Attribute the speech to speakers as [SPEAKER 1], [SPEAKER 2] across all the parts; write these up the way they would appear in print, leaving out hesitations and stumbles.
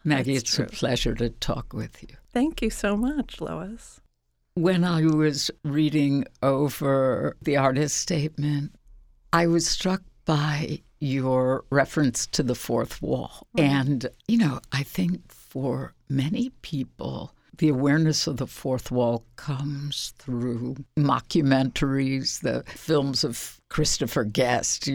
[SPEAKER 1] Maggie,
[SPEAKER 2] That's
[SPEAKER 1] it's
[SPEAKER 2] true.
[SPEAKER 1] a pleasure to talk with you.
[SPEAKER 2] Thank you so much, Lois.
[SPEAKER 1] When I was reading over the artist statement, I was struck by your reference to the fourth wall. And, I think for many people, the awareness of the fourth wall comes through mockumentaries, the films of Christopher Guest,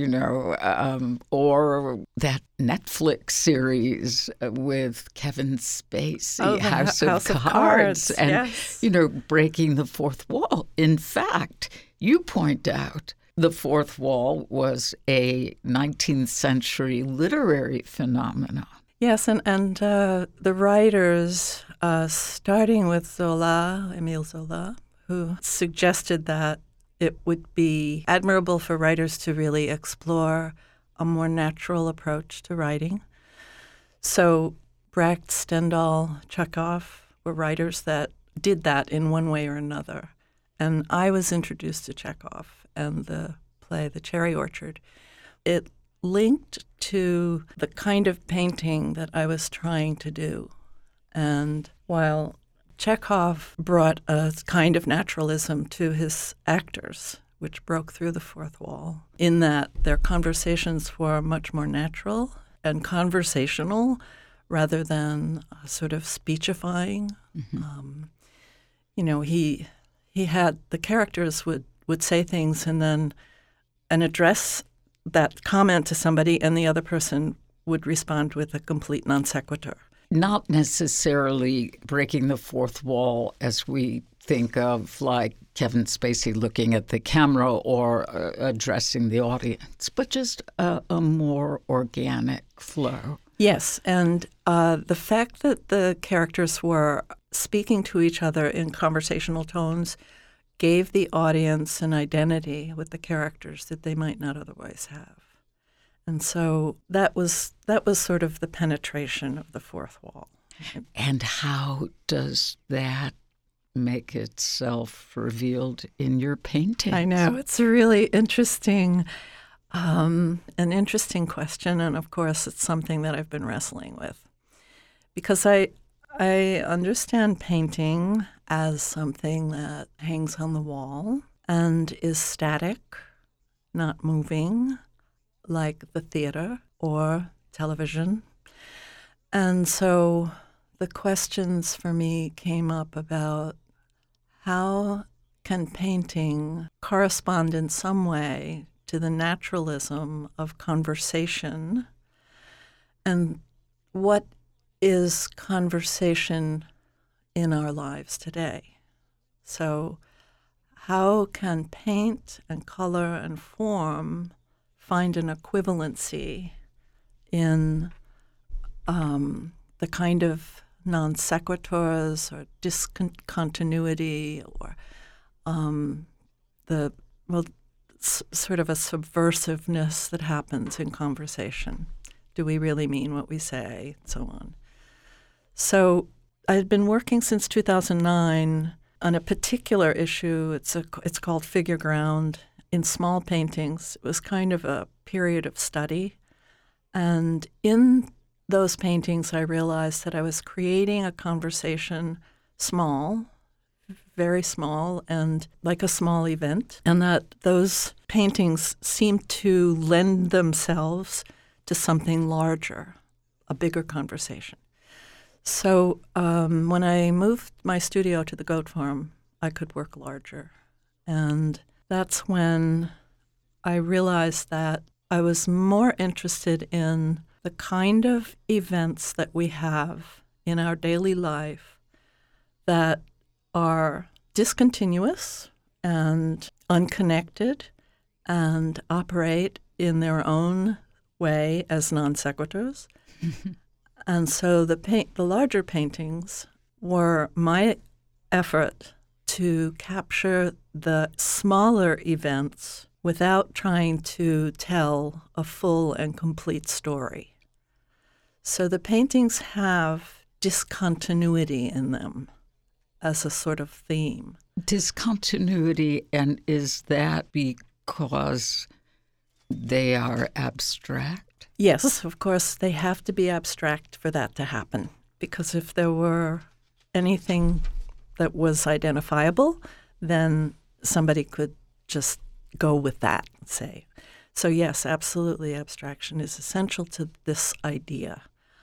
[SPEAKER 1] or that Netflix series with Kevin Spacey,
[SPEAKER 2] House of Cards.
[SPEAKER 1] and,
[SPEAKER 2] yes.
[SPEAKER 1] breaking the fourth wall. In fact, you point out the fourth wall was a 19th century literary phenomenon.
[SPEAKER 2] Yes, and the writers, starting with Émile Zola, who suggested that it would be admirable for writers to really explore a more natural approach to writing. So Brecht, Stendhal, Chekhov were writers that did that in one way or another. And I was introduced to Chekhov and the play The Cherry Orchard. It linked to the kind of painting that I was trying to do. And while Chekhov brought a kind of naturalism to his actors, which broke through the fourth wall, in that their conversations were much more natural and conversational rather than sort of speechifying. Mm-hmm. He had the characters would say things and address that comment to somebody, and the other person would respond with a complete non sequitur.
[SPEAKER 1] Not necessarily breaking the fourth wall as we think of, like Kevin Spacey looking at the camera or addressing the audience, but just a more organic flow.
[SPEAKER 2] Yes, and the fact that the characters were speaking to each other in conversational tones gave the audience an identity with the characters that they might not otherwise have. And so that was sort of the penetration of the fourth wall.
[SPEAKER 1] And how does that make itself revealed in your paintings?
[SPEAKER 2] I know. It's a really interesting, an interesting question. And of course, it's something that I've been wrestling with. Because I understand painting as something that hangs on the wall and is static, not moving, like the theater or television. And so the questions for me came up about how can painting correspond in some way to the naturalism of conversation, and what is conversation in our lives today? So how can paint and color and form find an equivalency in the kind of non sequiturs or discontinuity or sort of a subversiveness that happens in conversation? Do we really mean what we say? And so on. So I had been working since 2009 on a particular issue. It's called Figure Ground. In small paintings, it was kind of a period of study. And in those paintings, I realized that I was creating a conversation small, very small, and like a small event, and that those paintings seemed to lend themselves to something larger, a bigger conversation. So when I moved my studio to the Goat Farm, I could work larger. And that's when I realized that I was more interested in the kind of events that we have in our daily life that are discontinuous and unconnected and operate in their own way as non sequiturs. And so the larger paintings were my effort to capture the smaller events without trying to tell a full and complete story. So the paintings have discontinuity in them as a sort of theme.
[SPEAKER 1] Discontinuity, and is that because they are abstract?
[SPEAKER 2] Yes, of course, they have to be abstract for that to happen. because if there were anything that was identifiable, then somebody could just go with that, say. So yes, absolutely, abstraction is essential to this idea.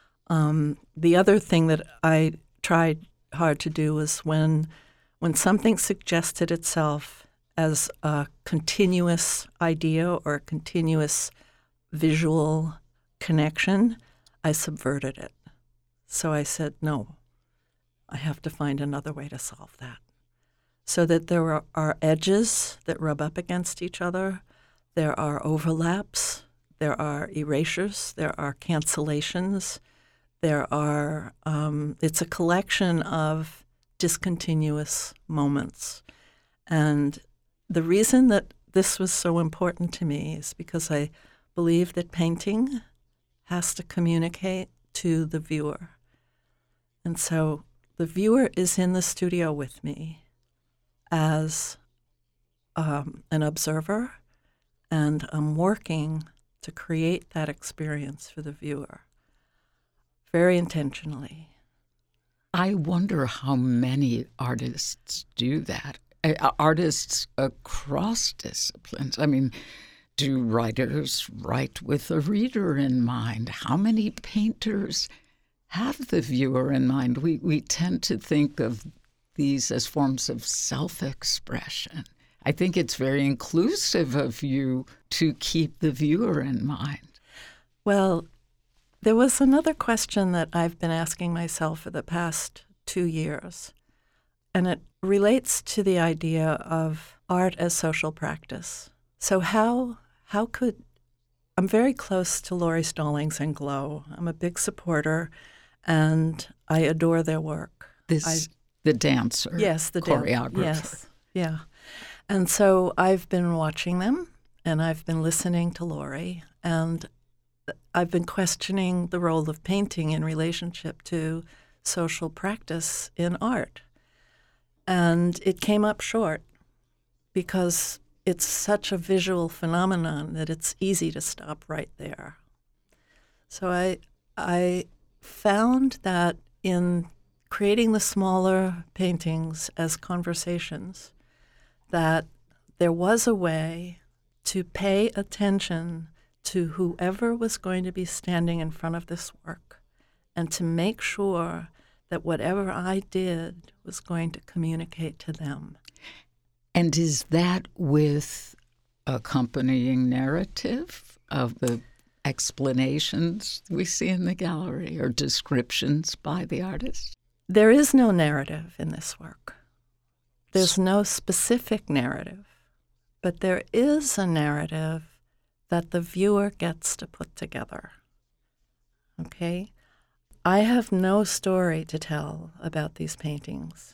[SPEAKER 2] The other thing that I tried hard to do was when something suggested itself as a continuous idea or a continuous visual connection, I subverted it. So I said, no, I have to find another way to solve that. So that there are edges that rub up against each other, there are overlaps, there are erasures, there are cancellations, there are, it's a collection of discontinuous moments. And the reason that this was so important to me is because I believe that painting has to communicate to the viewer. And so the viewer is in the studio with me as an observer, and I'm working to create that experience for the viewer very intentionally.
[SPEAKER 1] I wonder how many artists do that. Artists across disciplines. I mean, do writers write with a reader in mind? How many painters have the viewer in mind? We tend to think of these as forms of self-expression. I think it's very inclusive of you to keep the viewer in mind.
[SPEAKER 2] Well, there was another question that I've been asking myself for the past 2 years, and it relates to the idea of art as social practice. So how could, I'm very close to Laurie Stallings and Glow. I'm a big supporter, and I adore their work.
[SPEAKER 1] The dancer,
[SPEAKER 2] yes, the
[SPEAKER 1] choreographer.
[SPEAKER 2] Yes, yeah. And so I've been watching them, and I've been listening to Laurie, and I've been questioning the role of painting in relationship to social practice in art. And it came up short because it's such a visual phenomenon that it's easy to stop right there. So I found that in creating the smaller paintings as conversations, that there was a way to pay attention to whoever was going to be standing in front of this work and to make sure that whatever I did was going to communicate to them.
[SPEAKER 1] And is that with accompanying narrative of the explanations we see in the gallery or descriptions by the artist?
[SPEAKER 2] There is no narrative in this work. There's no specific narrative, but there is a narrative that the viewer gets to put together. Okay? I have no story to tell about these paintings,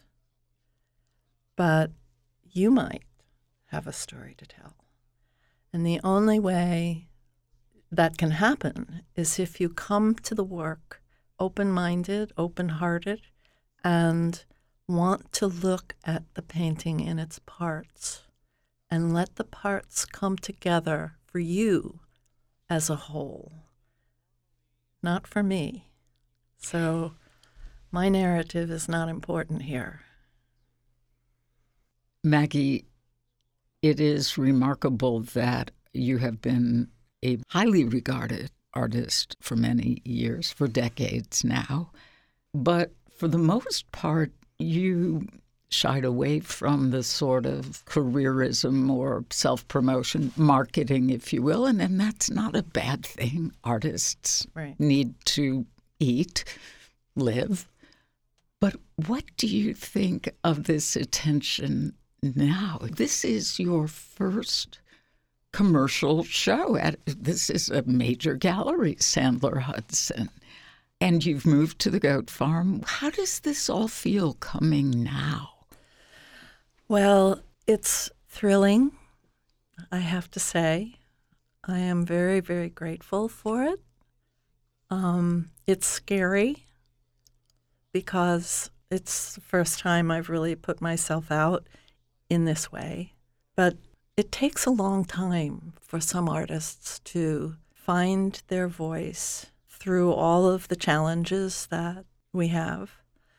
[SPEAKER 2] but you might have a story to tell. And the only way that can happen is if you come to the work open-minded, open-hearted, and want to look at the painting in its parts and let the parts come together for you as a whole, not for me. So my narrative is not important here.
[SPEAKER 1] Maggie, it is remarkable that you have been a highly regarded artist for many years, for decades now. But for the most part, you shied away from the sort of careerism or self-promotion, marketing, if you will, and that's not a bad thing. Artists need to eat, live. But what do you think of this attention now? This is your first commercial show. This is a major gallery, Sandler Hudson. And you've moved to the Goat Farm. How does this all feel coming now?
[SPEAKER 2] Well, it's thrilling, I have to say. I am very, very grateful for it. It's scary because it's the first time I've really put myself out in this way. But it takes a long time for some artists to find their voice through all of the challenges that we have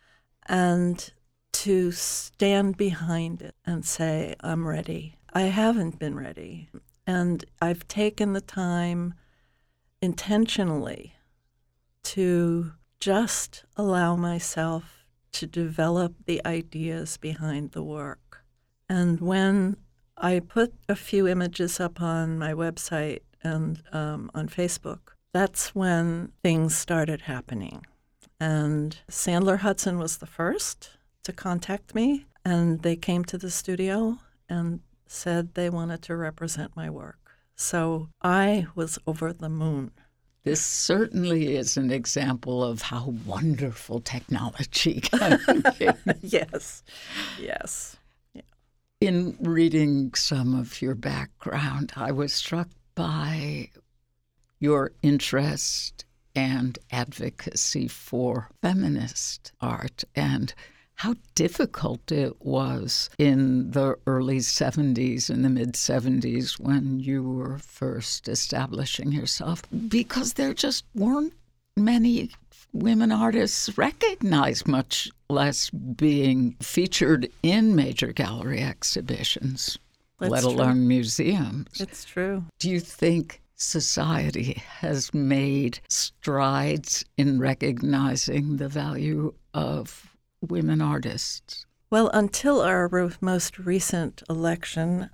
[SPEAKER 2] and to stand behind it and say, I'm ready. I haven't been ready. And I've taken the time intentionally to just allow myself to develop the ideas behind the work. And when I put a few images up on my website and on Facebook, that's when things started happening. And Sandler Hudson was the first to contact me, and they came to the studio and said they wanted to represent my work. So I was over the moon.
[SPEAKER 1] This certainly is an example of how wonderful technology can be.
[SPEAKER 2] Yes, yes. Yeah.
[SPEAKER 1] In reading some of your background, I was struck by your interest and advocacy for feminist art and how difficult it was in the early 70s and the mid-70s when you were first establishing yourself, because there just weren't many women artists recognized, much less being featured in major gallery exhibitions, let alone museums.
[SPEAKER 2] It's true.
[SPEAKER 1] Do you think society has made strides in recognizing the value of women artists?
[SPEAKER 2] Well, until our most recent election,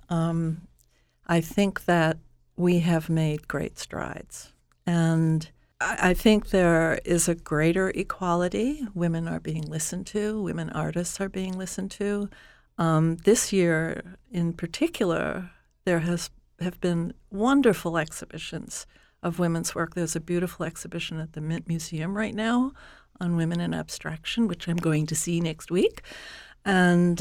[SPEAKER 2] I think that we have made great strides. And I think there is a greater equality. Women are being listened to. Women artists are being listened to. This year, in particular, there have been wonderful exhibitions of women's work. There's a beautiful exhibition at the Mint Museum right now on women in abstraction, which I'm going to see next week. And,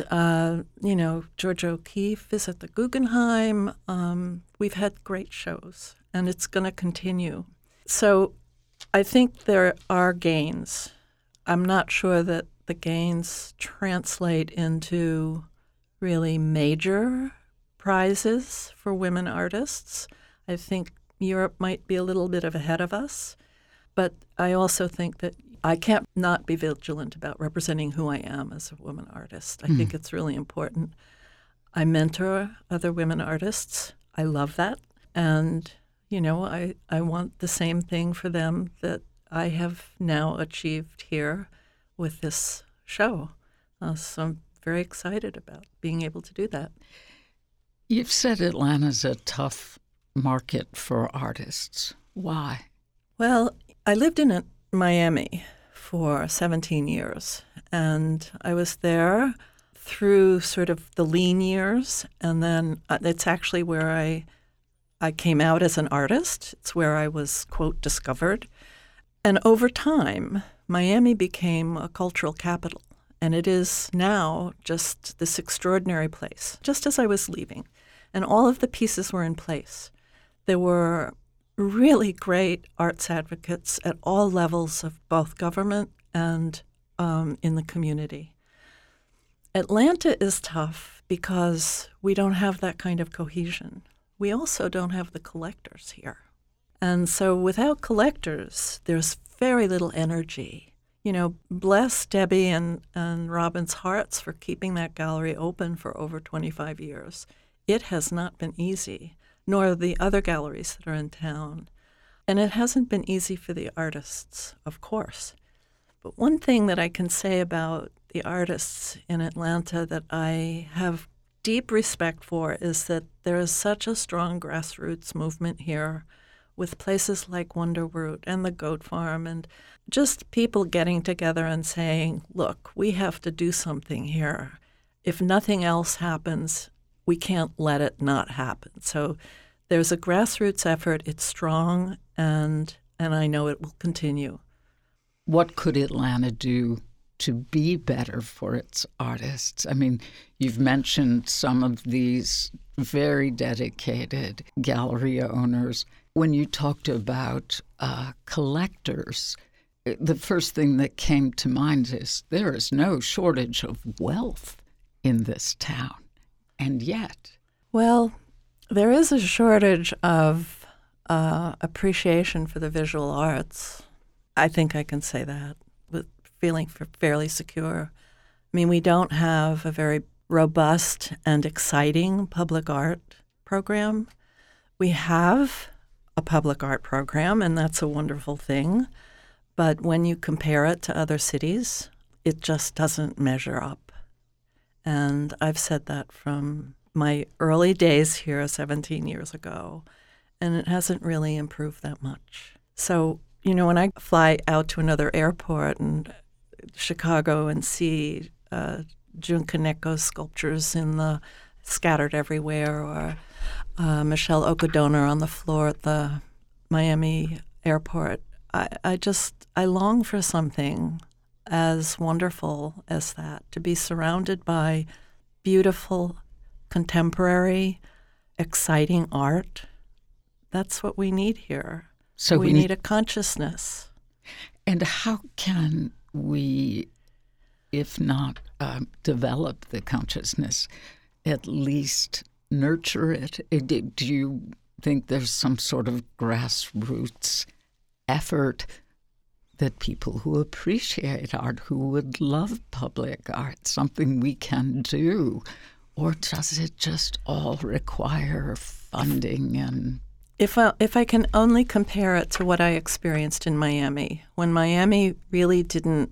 [SPEAKER 2] Georgia O'Keeffe is at the Guggenheim. We've had great shows, and it's going to continue. So I think there are gains. I'm not sure that the gains translate into really major prizes for women artists. I think Europe might be a little bit ahead of us, but I also think that I can't not be vigilant about representing who I am as a woman artist. I think it's really important. I mentor other women artists. I love that. And, I want the same thing for them that I have now achieved here with this show. So I'm very excited about being able to do that.
[SPEAKER 1] You've said Atlanta's a tough market for artists. Why?
[SPEAKER 2] Well, I lived in Miami for 17 years, and I was there through sort of the lean years, and then it's actually where I came out as an artist. It's where I was, quote, discovered. And over time, Miami became a cultural capital, and it is now just this extraordinary place, just as I was leaving. And all of the pieces were in place. There were really great arts advocates at all levels of both government and in the community. Atlanta is tough because we don't have that kind of cohesion. We also don't have the collectors here. And so without collectors, there's very little energy. Bless Debbie and Robin's hearts for keeping that gallery open for over 25 years. It has not been easy, nor the other galleries that are in town. And it hasn't been easy for the artists, of course. But one thing that I can say about the artists in Atlanta that I have deep respect for is that there is such a strong grassroots movement here with places like Wonderroot and the Goat Farm and just people getting together and saying, look, we have to do something here. If nothing else happens, we can't let it not happen. So there's a grassroots effort. It's strong, and I know it will continue.
[SPEAKER 1] What could Atlanta do to be better for its artists? I mean, you've mentioned some of these very dedicated gallery owners. When you talked about collectors, the first thing that came to mind is there is no shortage of wealth in this town. And yet...
[SPEAKER 2] Well, there is a shortage of appreciation for the visual arts. I think I can say that with feeling fairly secure. I mean, we don't have a very robust and exciting public art program. We have a public art program, and that's a wonderful thing. But when you compare it to other cities, it just doesn't measure up. And I've said that from my early days here 17 years ago, and it hasn't really improved that much. So, when I fly out to another airport in Chicago and see Jun Kaneko's sculptures scattered everywhere, or Michelle Okudona on the floor at the Miami airport, I long for something as wonderful as that, to be surrounded by beautiful, contemporary, exciting art. That's what we need here. So we need a consciousness.
[SPEAKER 1] And how can we, if not develop the consciousness, at least nurture it? Do you think there's some sort of grassroots effort that people who appreciate art, who would love public art, something we can do? Or does it just all require funding? And
[SPEAKER 2] If I can only compare it to what I experienced in Miami, when Miami really didn't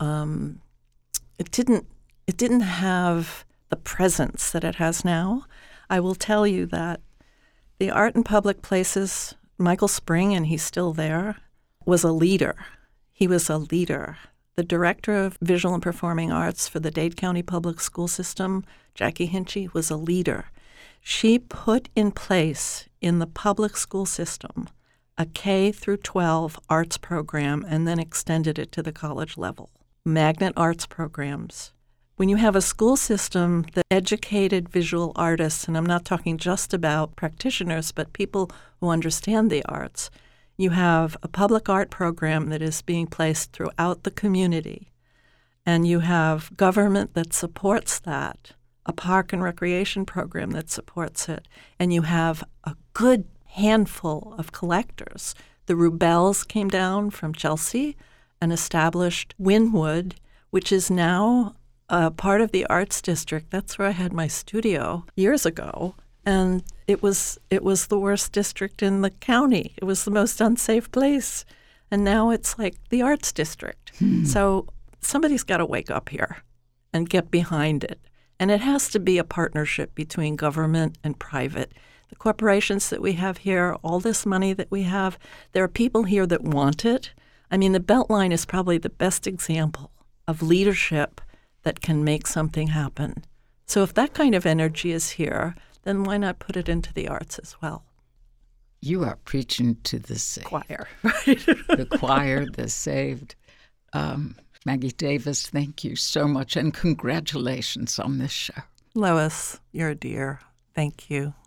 [SPEAKER 2] have the presence that it has now, I will tell you that the art in public places, Michael Spring, and he's still there, was a leader. He was a leader. The director of visual and performing arts for the Dade County Public School System, Jackie Hinchy, was a leader. She put in place in the public school system a K through 12 arts program and then extended it to the college level. Magnet arts programs. When you have a school system that educated visual artists, and I'm not talking just about practitioners, but people who understand the arts, you have a public art program that is being placed throughout the community, and you have government that supports that, a park and recreation program that supports it, and you have a good handful of collectors. The Rubels came down from Chelsea and established Wynwood, which is now part of the Arts District. That's where I had my studio years ago, and it was the worst district in the county. It was the most unsafe place, and now it's like the Arts District. So somebody's got to wake up here and get behind it. And it has to be a partnership between government and private. The corporations that we have here, all this money that we have, there are people here that want it. I mean, the Beltline is probably the best example of leadership that can make something happen. So if that kind of energy is here, then why not put it into the arts as well?
[SPEAKER 1] You are preaching to the saved.
[SPEAKER 2] Choir, right?
[SPEAKER 1] The choir, the saved. Maggie Davis, thank you so much, and congratulations on this show.
[SPEAKER 2] Lois, you're a dear. Thank you.